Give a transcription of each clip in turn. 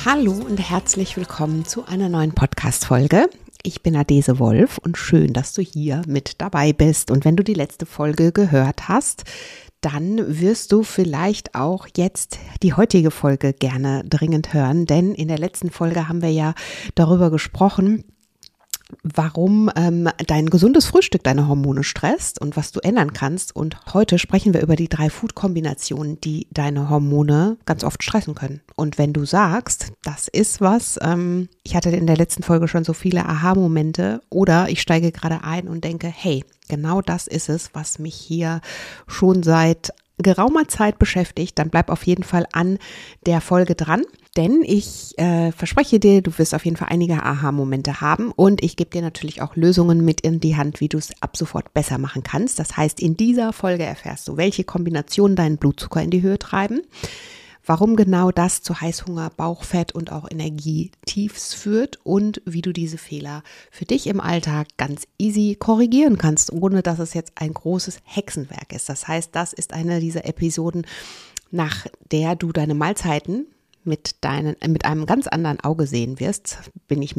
Hallo und herzlich willkommen zu einer neuen Podcast-Folge. Ich bin Adese Wolf und schön, dass du hier mit dabei bist. Und wenn du die letzte Folge gehört hast, dann wirst du vielleicht auch jetzt die heutige Folge gerne dringend hören, denn in der letzten Folge haben wir ja darüber gesprochen, warum dein gesundes Frühstück deine Hormone stresst und was du ändern kannst. Und heute sprechen wir über die 3 Food-Kombinationen, die deine Hormone ganz oft stressen können. Und wenn du sagst, das ist was, ich hatte in der letzten Folge schon so viele Aha-Momente oder ich steige gerade ein und denke, hey, genau das ist es, was mich hier schon seit geraumer Zeit beschäftigt, dann bleib auf jeden Fall an der Folge dran, denn ich verspreche dir, du wirst auf jeden Fall einige Aha-Momente haben und ich gebe dir natürlich auch Lösungen mit in die Hand, wie du es ab sofort besser machen kannst. Das heißt, in dieser Folge erfährst du, welche Kombinationen deinen Blutzucker in die Höhe treiben, warum genau das zu Heißhunger, Bauchfett und auch Energietiefs führt und wie du diese Fehler für dich im Alltag ganz easy korrigieren kannst, ohne dass es jetzt ein großes Hexenwerk ist. Das heißt, das ist eine dieser Episoden, nach der du deine Mahlzeiten mit einem ganz anderen Auge sehen wirst, bin ich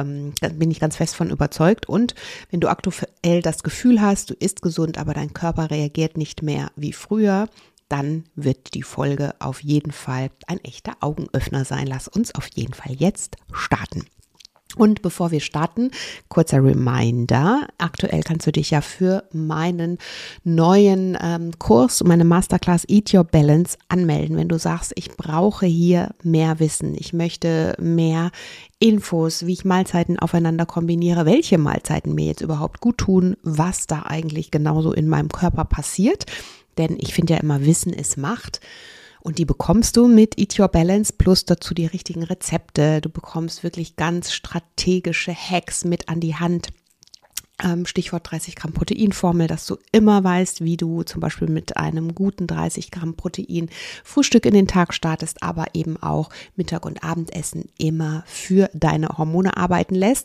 ganz fest von überzeugt. Und wenn du aktuell das Gefühl hast, du isst gesund, aber dein Körper reagiert nicht mehr wie früher, dann wird die Folge auf jeden Fall ein echter Augenöffner sein. Lass uns auf jeden Fall jetzt starten. Und bevor wir starten, kurzer Reminder, aktuell kannst du dich ja für meinen neuen Kurs, meine Masterclass Eat Your Balance anmelden, wenn du sagst, ich brauche hier mehr Wissen, ich möchte mehr Infos, wie ich Mahlzeiten aufeinander kombiniere, welche Mahlzeiten mir jetzt überhaupt gut tun, was da eigentlich genauso in meinem Körper passiert. Denn ich finde ja immer, Wissen ist Macht und die bekommst du mit Eat Your Balance plus dazu die richtigen Rezepte. Du bekommst wirklich ganz strategische Hacks mit an die Hand. Stichwort 30 Gramm Proteinformel, dass du immer weißt, wie du zum Beispiel mit einem guten 30 Gramm Protein Frühstück in den Tag startest, aber eben auch Mittag- und Abendessen immer für deine Hormone arbeiten lässt.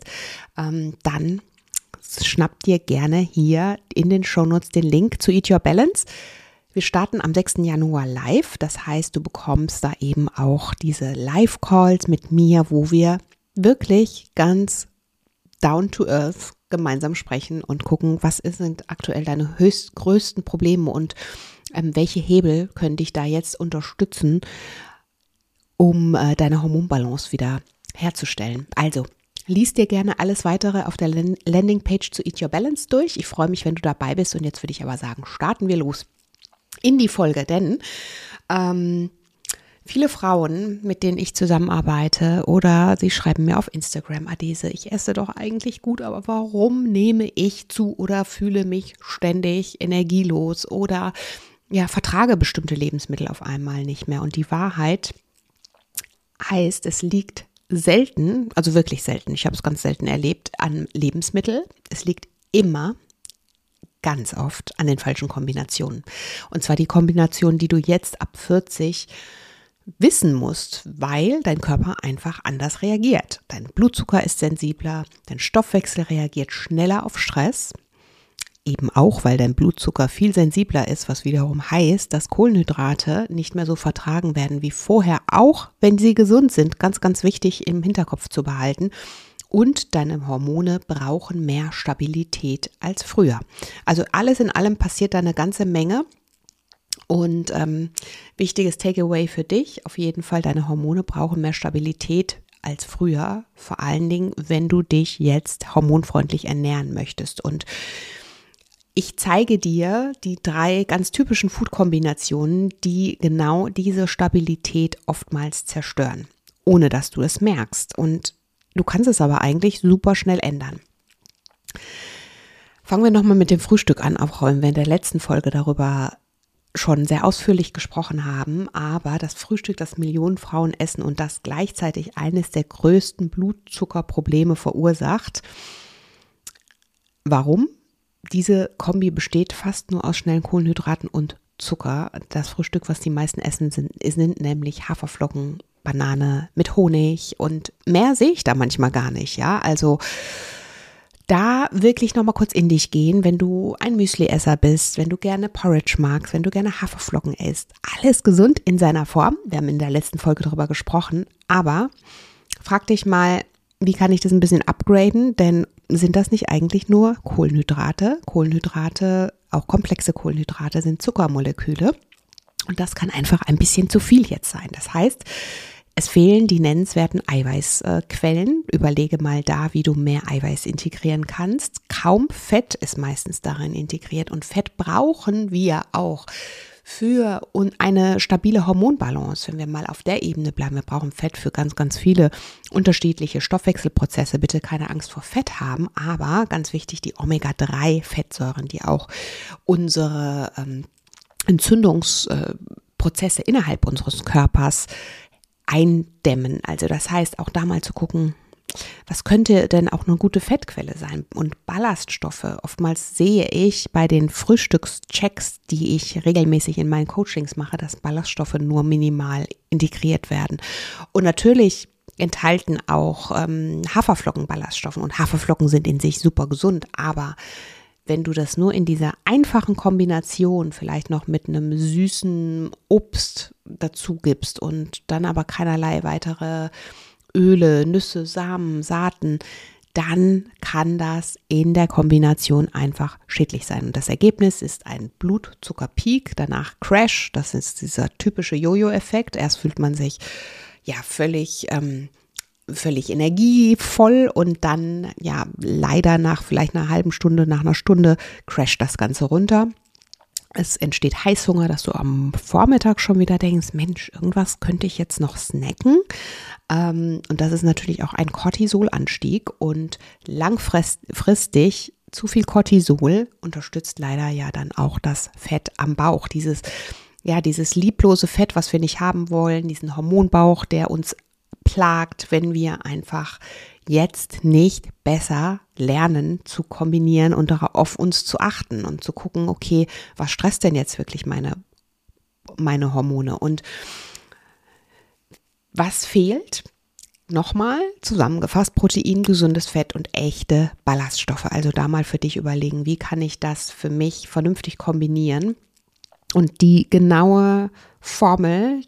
Dann schnapp dir gerne hier in den Shownotes den Link zu Eat Your Balance. Wir starten am 6. Januar live, das heißt, du bekommst da eben auch diese Live-Calls mit mir, wo wir wirklich ganz down to earth gemeinsam sprechen und gucken, sind aktuell deine größten Probleme und welche Hebel können dich da jetzt unterstützen, um deine Hormonbalance wieder herzustellen. Also, lies dir gerne alles weitere auf der Landingpage zu Eat Your Balance durch. Ich freue mich, wenn du dabei bist und jetzt würde ich aber sagen, starten wir los in die Folge, denn viele Frauen, mit denen ich zusammenarbeite oder sie schreiben mir auf Instagram, Adese, ich esse doch eigentlich gut, aber warum nehme ich zu oder fühle mich ständig energielos oder vertrage bestimmte Lebensmittel auf einmal nicht mehr? Und die Wahrheit heißt, es liegt selten, also wirklich selten, ich habe es ganz selten erlebt, an Lebensmittel. Es liegt immer ganz oft an den falschen Kombinationen. Und zwar die Kombination, die du jetzt ab 40 wissen musst, weil dein Körper einfach anders reagiert. Dein Blutzucker ist sensibler, dein Stoffwechsel reagiert schneller auf Stress, eben auch, weil dein Blutzucker viel sensibler ist, was wiederum heißt, dass Kohlenhydrate nicht mehr so vertragen werden wie vorher, auch wenn sie gesund sind. Ganz, ganz wichtig im Hinterkopf zu behalten. Und deine Hormone brauchen mehr Stabilität als früher. Also alles in allem passiert da eine ganze Menge. Und wichtiges Takeaway für dich, auf jeden Fall, deine Hormone brauchen mehr Stabilität als früher. Vor allen Dingen, wenn du dich jetzt hormonfreundlich ernähren möchtest. Und ich zeige dir die 3 ganz typischen Food-Kombinationen, die genau diese Stabilität oftmals zerstören, ohne dass du es merkst. Und du kannst es aber eigentlich super schnell ändern. Fangen wir nochmal mit dem Frühstück an, auch wenn wir in der letzten Folge darüber schon sehr ausführlich gesprochen haben. Aber das Frühstück, das Millionen Frauen essen und das gleichzeitig eines der größten Blutzuckerprobleme verursacht. Warum? Diese Kombi besteht fast nur aus schnellen Kohlenhydraten und Zucker. Das Frühstück, was die meisten essen, sind nämlich Haferflocken, Banane mit Honig und mehr sehe ich da manchmal gar nicht, ja. Also da wirklich nochmal kurz in dich gehen, wenn du ein Müsli-Esser bist, wenn du gerne Porridge magst, wenn du gerne Haferflocken isst. Alles gesund in seiner Form. Wir haben in der letzten Folge darüber gesprochen. Aber frag dich mal, wie kann ich das ein bisschen upgraden? Denn sind das nicht eigentlich nur Kohlenhydrate? Kohlenhydrate, auch komplexe Kohlenhydrate, sind Zuckermoleküle. Und das kann einfach ein bisschen zu viel jetzt sein. Das heißt, es fehlen die nennenswerten Eiweißquellen. Überlege mal da, wie du mehr Eiweiß integrieren kannst. Kaum Fett ist meistens darin integriert und Fett brauchen wir auch für eine stabile Hormonbalance. Wenn wir mal auf der Ebene bleiben, wir brauchen Fett für ganz, ganz viele unterschiedliche Stoffwechselprozesse. Bitte keine Angst vor Fett haben, aber ganz wichtig, die Omega-3-Fettsäuren, die auch unsere Entzündungsprozesse innerhalb unseres Körpers eindämmen. Also das heißt, auch da mal zu gucken, was könnte denn auch eine gute Fettquelle sein? Und Ballaststoffe, oftmals sehe ich bei den Frühstückschecks, die ich regelmäßig in meinen Coachings mache, dass Ballaststoffe nur minimal integriert werden. Und natürlich enthalten auch Haferflocken Ballaststoffe und Haferflocken sind in sich super gesund, aber wenn du das nur in dieser einfachen Kombination vielleicht noch mit einem süßen Obst dazu gibst und dann aber keinerlei weitere Öle, Nüsse, Samen, Saaten, dann kann das in der Kombination einfach schädlich sein. Und das Ergebnis ist ein Blutzuckerpeak, danach Crash, das ist dieser typische Jojo-Effekt. Erst fühlt man sich ja völlig energievoll und dann ja leider nach vielleicht einer halben Stunde, nach einer Stunde crasht das Ganze runter. Es entsteht Heißhunger, dass du am Vormittag schon wieder denkst, Mensch, irgendwas könnte ich jetzt noch snacken. Und das ist natürlich auch ein Cortisolanstieg und langfristig zu viel Cortisol unterstützt leider ja dann auch das Fett am Bauch. Dieses lieblose Fett, was wir nicht haben wollen, diesen Hormonbauch, der uns plagt, wenn wir einfach jetzt nicht besser lernen zu kombinieren und auf uns zu achten und zu gucken, okay, was stresst denn jetzt wirklich meine Hormone und was fehlt? Nochmal zusammengefasst, Protein, gesundes Fett und echte Ballaststoffe. Also da mal für dich überlegen, wie kann ich das für mich vernünftig kombinieren? Und die genaue Formel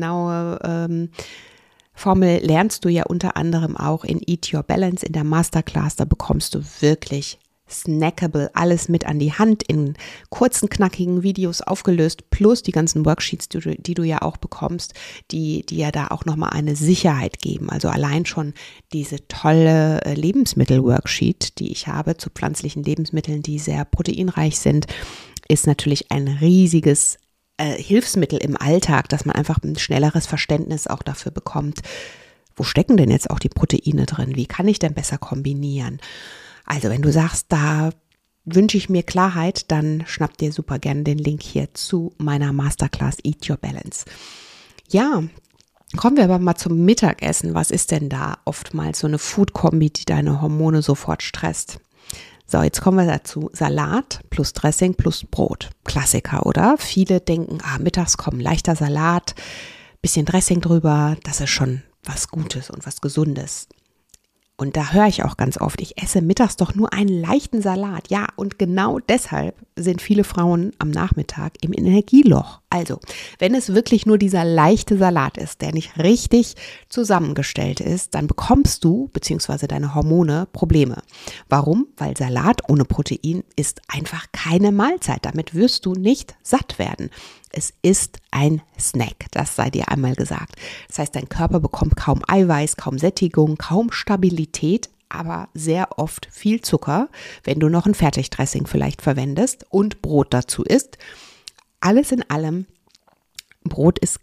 lernst du ja unter anderem auch in Eat Your Balance in der Masterclass. Da bekommst du wirklich snackable alles mit an die Hand in kurzen, knackigen Videos aufgelöst, plus die ganzen Worksheets, die du ja auch bekommst, die ja da auch nochmal eine Sicherheit geben. Also allein schon diese tolle Lebensmittel-Worksheet, die ich habe zu pflanzlichen Lebensmitteln, die sehr proteinreich sind, ist natürlich ein riesiges Hilfsmittel im Alltag, dass man einfach ein schnelleres Verständnis auch dafür bekommt, wo stecken denn jetzt auch die Proteine drin, wie kann ich denn besser kombinieren. Also wenn du sagst, da wünsche ich mir Klarheit, dann schnapp dir super gerne den Link hier zu meiner Masterclass Eat Your Balance. Ja, kommen wir aber mal zum Mittagessen. Was ist denn da oftmals so eine Food-Kombi, die deine Hormone sofort stresst? So, jetzt kommen wir dazu. Salat plus Dressing plus Brot. Klassiker, oder? Viele denken, mittags kommt leichter Salat, bisschen Dressing drüber, das ist schon was Gutes und was Gesundes. Und da höre ich auch ganz oft, ich esse mittags doch nur einen leichten Salat. Ja, und genau deshalb sind viele Frauen am Nachmittag im Energieloch. Also, wenn es wirklich nur dieser leichte Salat ist, der nicht richtig zusammengestellt ist, dann bekommst du bzw. deine Hormone Probleme. Warum? Weil Salat ohne Protein ist einfach keine Mahlzeit. Damit wirst du nicht satt werden. Es ist ein Snack, das sei dir einmal gesagt. Das heißt, dein Körper bekommt kaum Eiweiß, kaum Sättigung, kaum Stabilität, aber sehr oft viel Zucker, wenn du noch ein Fertigdressing vielleicht verwendest und Brot dazu isst. Alles in allem, Brot ist,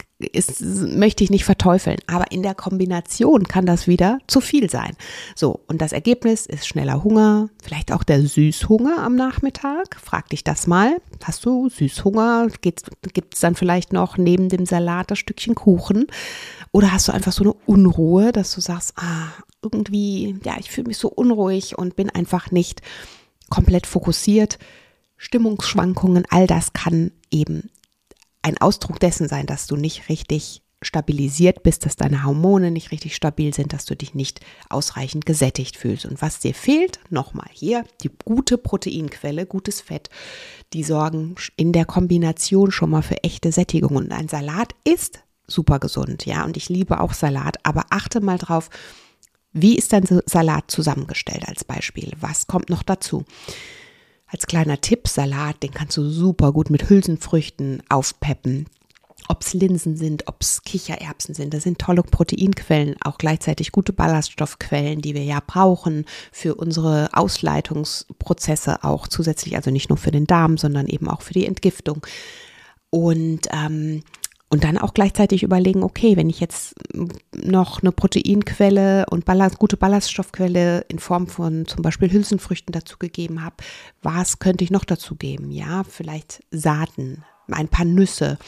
möchte ich nicht verteufeln, aber in der Kombination kann das wieder zu viel sein. So, und das Ergebnis ist schneller Hunger, vielleicht auch der Süßhunger am Nachmittag. Frag dich das mal. Hast du Süßhunger? Gibt es dann vielleicht noch neben dem Salat das Stückchen Kuchen? Oder hast du einfach so eine Unruhe, dass du sagst, irgendwie, ja, ich fühle mich so unruhig und bin einfach nicht komplett fokussiert. Stimmungsschwankungen, all das kann eben ein Ausdruck dessen sein, dass du nicht richtig stabilisiert bist, dass deine Hormone nicht richtig stabil sind, dass du dich nicht ausreichend gesättigt fühlst. Und was dir fehlt, nochmal hier, die gute Proteinquelle, gutes Fett, die sorgen in der Kombination schon mal für echte Sättigung. Und ein Salat ist super gesund, ja, und ich liebe auch Salat, aber achte mal drauf, wie ist dein Salat zusammengestellt als Beispiel? Was kommt noch dazu? Als kleiner Tipp, Salat, den kannst du super gut mit Hülsenfrüchten aufpeppen. Ob es Linsen sind, ob es Kichererbsen sind, das sind tolle Proteinquellen, auch gleichzeitig gute Ballaststoffquellen, die wir ja brauchen für unsere Ausleitungsprozesse auch zusätzlich, also nicht nur für den Darm, sondern eben auch für die Entgiftung. Und dann auch gleichzeitig überlegen, okay, wenn ich jetzt noch eine Proteinquelle und gute Ballaststoffquelle in Form von zum Beispiel Hülsenfrüchten dazu gegeben habe, was könnte ich noch dazu geben? Ja, vielleicht Saaten, ein paar Nüsse,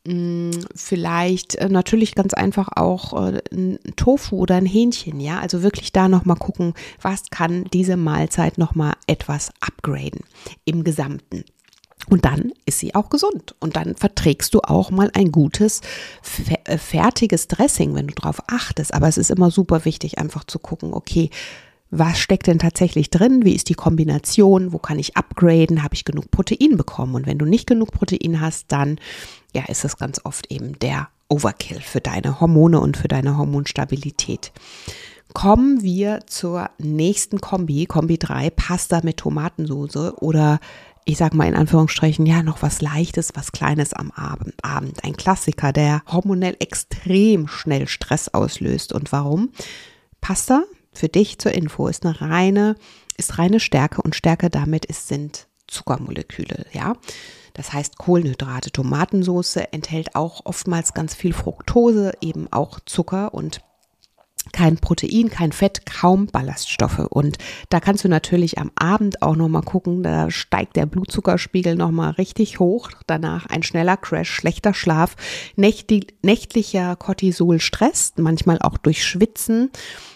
vielleicht natürlich ganz einfach auch ein Tofu oder ein Hähnchen, ja, also wirklich da nochmal gucken, was kann diese Mahlzeit nochmal etwas upgraden im Gesamten. Und dann ist sie auch gesund und dann verträgst du auch mal ein gutes, fertiges Dressing, wenn du darauf achtest. Aber es ist immer super wichtig, einfach zu gucken, okay, was steckt denn tatsächlich drin? Wie ist die Kombination? Wo kann ich upgraden? Habe ich genug Protein bekommen? Und wenn du nicht genug Protein hast, dann ja, ist es ganz oft eben der Overkill für deine Hormone und für deine Hormonstabilität. Kommen wir zur nächsten Kombi 3, Pasta mit Tomatensauce oder ich sag mal in Anführungsstrichen, ja, noch was Leichtes, was Kleines am Abend. Ein Klassiker, der hormonell extrem schnell Stress auslöst. Und warum? Pasta, für dich zur Info, ist reine Stärke und Stärke damit sind Zuckermoleküle, ja. Das heißt Kohlenhydrate. Tomatensauce enthält auch oftmals ganz viel Fructose, eben auch Zucker und kein Protein, kein Fett, kaum Ballaststoffe. Und da kannst du natürlich am Abend auch nochmal gucken, da steigt der Blutzuckerspiegel nochmal richtig hoch. Danach ein schneller Crash, schlechter Schlaf, nächtlicher Cortisolstress, manchmal auch durch Schwitzen.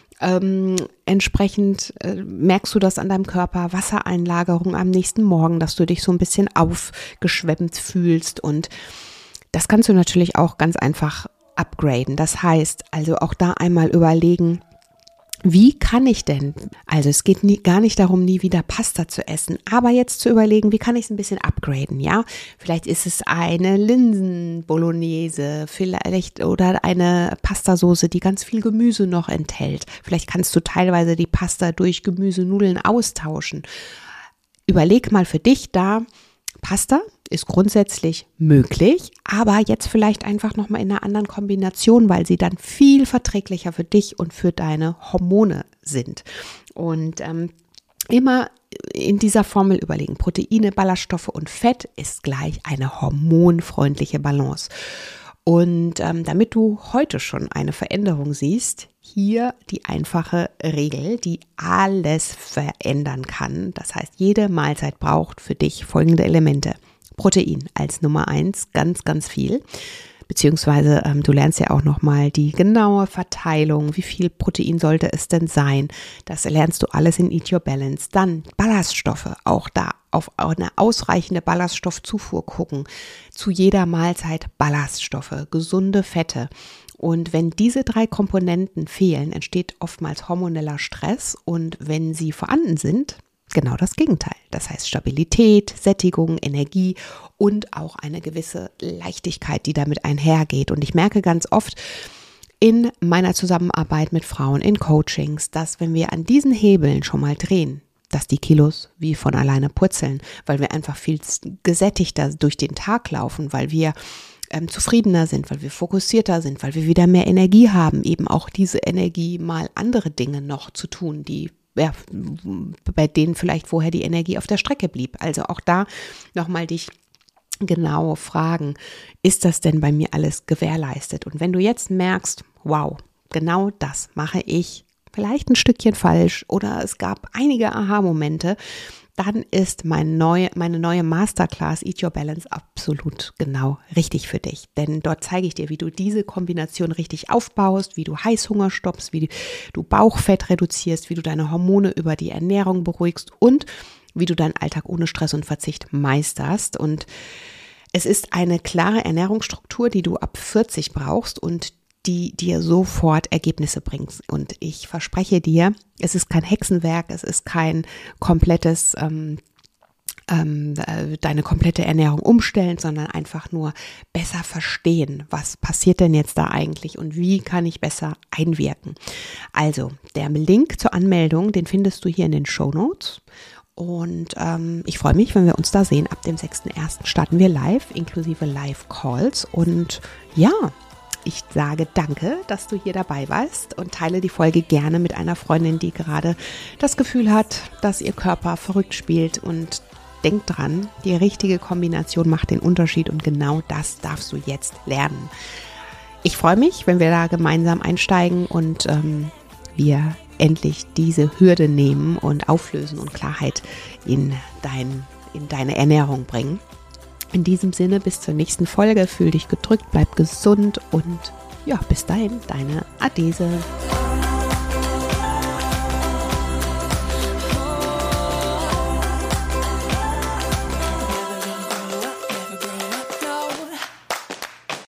Entsprechend merkst du das an deinem Körper, Wassereinlagerung am nächsten Morgen, dass du dich so ein bisschen aufgeschwemmt fühlst. Und das kannst du natürlich auch ganz einfach upgraden. Das heißt, also auch da einmal überlegen, wie kann ich denn, also es geht gar nicht darum, nie wieder Pasta zu essen, aber jetzt zu überlegen, wie kann ich es ein bisschen upgraden, ja? Vielleicht ist es eine Linsen-Bolognese, vielleicht oder eine Pastasoße, die ganz viel Gemüse noch enthält. Vielleicht kannst du teilweise die Pasta durch Gemüsenudeln austauschen. Überleg mal für dich da, Pasta ist grundsätzlich möglich, aber jetzt vielleicht einfach nochmal in einer anderen Kombination, weil sie dann viel verträglicher für dich und für deine Hormone sind. Und immer in dieser Formel überlegen, Proteine, Ballaststoffe und Fett ist gleich eine hormonfreundliche Balance. Und damit du heute schon eine Veränderung siehst, hier die einfache Regel, die alles verändern kann. Das heißt, jede Mahlzeit braucht für dich folgende Elemente. Protein als Nummer 1, ganz, ganz viel. Beziehungsweise du lernst ja auch nochmal die genaue Verteilung, wie viel Protein sollte es denn sein. Das lernst du alles in Eat Your Balance. Dann Ballaststoffe, auch da auf eine ausreichende Ballaststoffzufuhr gucken. Zu jeder Mahlzeit Ballaststoffe, gesunde Fette. Und wenn diese 3 Komponenten fehlen, entsteht oftmals hormoneller Stress und wenn sie vorhanden sind, genau das Gegenteil. Das heißt Stabilität, Sättigung, Energie und auch eine gewisse Leichtigkeit, die damit einhergeht. Und ich merke ganz oft in meiner Zusammenarbeit mit Frauen in Coachings, dass wenn wir an diesen Hebeln schon mal drehen, dass die Kilos wie von alleine purzeln, weil wir einfach viel gesättigter durch den Tag laufen, weil wir zufriedener sind, weil wir fokussierter sind, weil wir wieder mehr Energie haben, eben auch diese Energie mal andere Dinge noch zu tun, die bei denen vielleicht vorher die Energie auf der Strecke blieb. Also auch da nochmal dich genau fragen, ist das denn bei mir alles gewährleistet? Und wenn du jetzt merkst, wow, genau das mache ich vielleicht ein Stückchen falsch oder es gab einige Aha-Momente, dann ist meine neue Masterclass Eat Your Balance absolut genau richtig für dich. Denn dort zeige ich dir, wie du diese Kombination richtig aufbaust, wie du Heißhunger stoppst, wie du Bauchfett reduzierst, wie du deine Hormone über die Ernährung beruhigst und wie du deinen Alltag ohne Stress und Verzicht meisterst. Und Es ist eine klare Ernährungsstruktur, die du ab 40 brauchst und die dir sofort Ergebnisse bringt. Und ich verspreche dir, es ist kein Hexenwerk, es ist kein komplettes deine komplette Ernährung umstellen, sondern einfach nur besser verstehen, was passiert denn jetzt da eigentlich und wie kann ich besser einwirken. Also, der Link zur Anmeldung, den findest du hier in den Shownotes. Und ich freue mich, wenn wir uns da sehen. Ab dem 6.1. starten wir live, inklusive Live-Calls. Und ja, ich sage danke, dass du hier dabei warst und teile die Folge gerne mit einer Freundin, die gerade das Gefühl hat, dass ihr Körper verrückt spielt. Und denk dran, die richtige Kombination macht den Unterschied und genau das darfst du jetzt lernen. Ich freue mich, wenn wir da gemeinsam einsteigen und wir endlich diese Hürde nehmen und auflösen und Klarheit in deine Ernährung bringen. In diesem Sinne, bis zur nächsten Folge. Fühl dich gedrückt, bleib gesund und ja, bis dahin, deine Adese.